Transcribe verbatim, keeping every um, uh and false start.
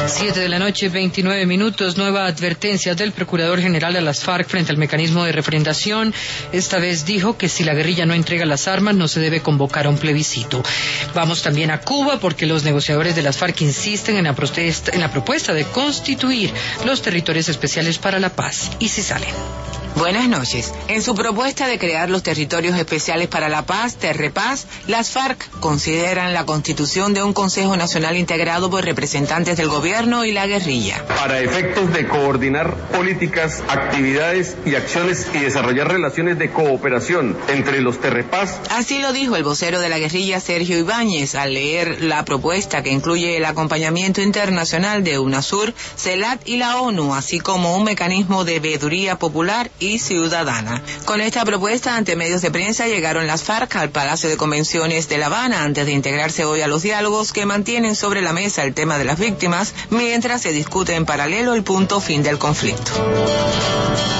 Siete de la noche, veintinueve minutos. Nueva advertencia del Procurador General a las FARC frente al mecanismo de refrendación. Esta vez dijo que si la guerrilla no entrega las armas, no se debe convocar a un plebiscito. Vamos también a Cuba, porque los negociadores de las FARC insisten en la, protesta, en la propuesta de constituir los territorios especiales para la paz. Y si salen. Buenas noches. En su propuesta de crear los territorios especiales para la paz, Terrepaz, las FARC consideran la constitución de un Consejo Nacional integrado por representantes del gobierno y la guerrilla. Para efectos de coordinar políticas, actividades y acciones y desarrollar relaciones de cooperación entre los Terrepaz. Así lo dijo el vocero de la guerrilla, Sergio Ibáñez, al leer la propuesta que incluye el acompañamiento internacional de UNASUR, CELAC y la ONU, así como un mecanismo de veeduría popular y ciudadana. Con esta propuesta ante medios de prensa llegaron las FARC al Palacio de Convenciones de La Habana antes de integrarse hoy a los diálogos que mantienen sobre la mesa el tema de las víctimas mientras se discute en paralelo el punto fin del conflicto.